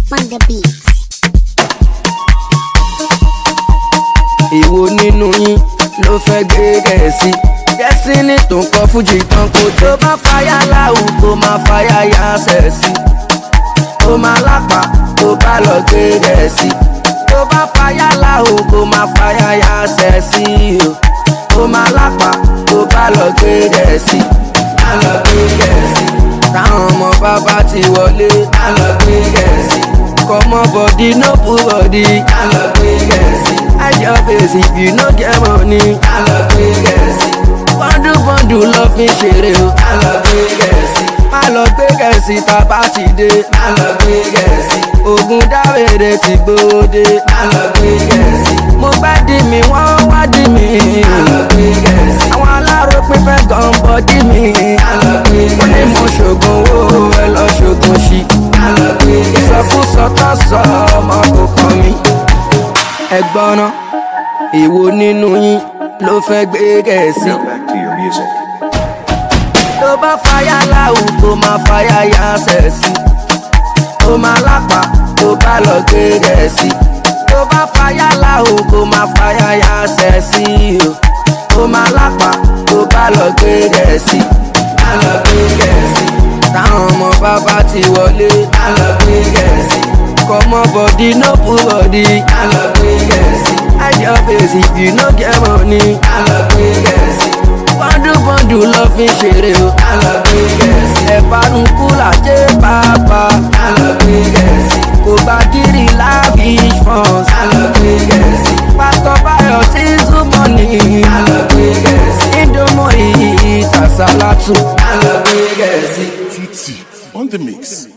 on the beat. Èwo nínú yín ló fẹ́ gbé Gẹ̀ẹ́sì? Destiny tó ń kọ fújì tán kó tó bá fàyà láwù kó máa fàyà yá sẹ̀sì. Ó máa lápá tó bá lọ gbé Gẹ̀ẹ́sì. Tó bá fàyà láwù kó máa fàyà yá sẹ̀sì. Ó máa lápá tó bá lọ gbé Gẹ̀ẹ́sì. Á lọ gbé Gẹ̀ẹ́sì. Táwọn ọmọ bàbá ti wọlé. Á lọ gbé Gẹ̀ẹ́sì. Come on body, no pull body. Á lọ gbé Gẹ̀ẹ́sì. Hide your face if you no get money. Á lọ gbé Gẹ̀ẹ́sì. Bọ́ndù lọ fi ṣeré o. Á lọ gbé Gẹ̀ẹ́sì. Má lọ gbé Gẹ̀ẹ́sì tàbá ti dé. Á lọ gbé Gẹ̀ẹ́sì. Ògùn dáwèrè ti gbòde. Á lọ gbé Gẹ̀ẹ́sì. Mo gbá dì mí, wọ́n wá dì mí. Á lọ gbé Gẹ̀ẹ́sì. Àwọn aláròpin fẹ́ gan bọ́dí mi. Á lọ gbé Gẹ̀ẹ́sì. Wọ́n ní mo ṣògùn owó ẹ lọ ṣògùn ṣí. Á lọ gbé Gẹ̀ẹ́sì. Ìsọkúsọ tó sọ ọmọ kò kàn mí. Ẹ̀gbọ́n náà, èwo nínú yín ló fẹ́ gbé Gẹ̀ẹ́sì? Now back to your music. Tó bá fàyà láwù kó máa fàyà yá sẹ̀sì. Ó máa lápá tó bá lọ gbé Gẹ̀ẹ́sì. Tó bá fàyà láwù kó máa fàyà yá sẹ̀sì. Ó máa lápá tó bá lọ gbé Gẹ̀ẹ́sì. Á lọ gbé Gẹ̀ẹ́sì. Táwọn ọmọ bàbá ti wọlé. Á lọ gbé Gẹ̀ẹ́sì. Come on body, no pull body. Á lọ gbé Gẹ̀ẹ́sì. Hide your face if you no get money. Á lọ gbé Gẹ̀ẹ́sì. Bọ́ndù lọ fi ṣeré o. Á lọ gbé Gẹ̀ẹ́sì. Ẹ̀fánu kúlà jẹ́ bàbá. Á lọ gbé Gẹ̀ẹ́sì. Kò bá kiri lavish funds. Á lọ gbé Gẹ̀ẹ́sì. Pásítọ̀ Báyọ̀ tí súnmọ́ ni. Á lọ gbé Gẹ̀ẹ́sì. Ìdòmọ̀ ìyí tàṣálàtù. Á lọ gbé Gẹ̀ẹ́sì. TT on the mix.